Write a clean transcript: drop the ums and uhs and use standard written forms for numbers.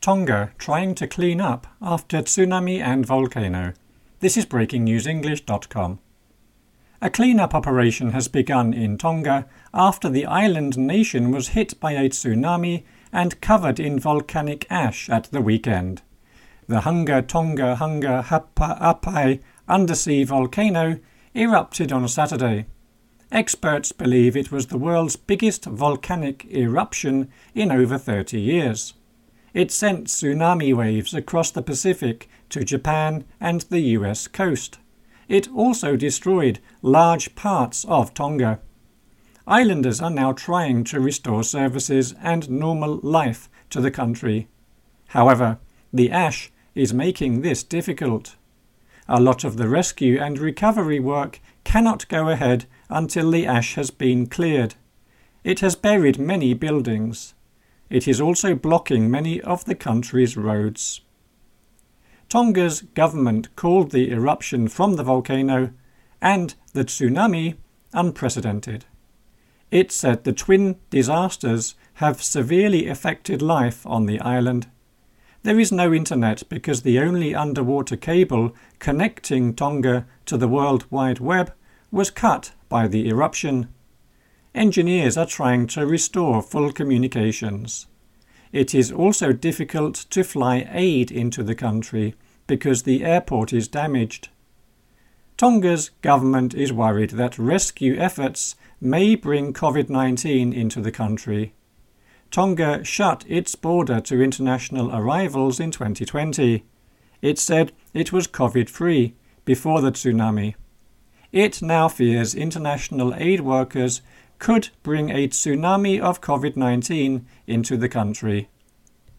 Tonga trying to clean up after tsunami and volcano. This is breakingnewsenglish.com. A clean-up operation has begun in Tonga after the island nation was hit by a tsunami and covered in volcanic ash at the weekend. The Hunga Tonga Hunga Ha'apai undersea volcano erupted on Saturday. Experts believe it was the world's biggest volcanic eruption in over 30 years. It sent tsunami waves across the Pacific to Japan and the US coast. It also destroyed large parts of Tonga. Islanders are now trying to restore services and normal life to the country. However, the ash is making this difficult. A lot of the rescue and recovery work cannot go ahead until the ash has been cleared. It has buried many buildings. It is also blocking many of the country's roads. Tonga's government called the eruption from the volcano and the tsunami unprecedented. It said the twin disasters have severely affected life on the island. There is no internet because the only underwater cable connecting Tonga to the World Wide Web was cut by the eruption. Engineers are trying to restore full communications. It is also difficult to fly aid into the country because the airport is damaged. Tonga's government is worried that rescue efforts may bring COVID-19 into the country. Tonga shut its border to international arrivals in 2020. It said it was COVID-free before the tsunami. It now fears international aid workers could bring a tsunami of COVID-19 into the country.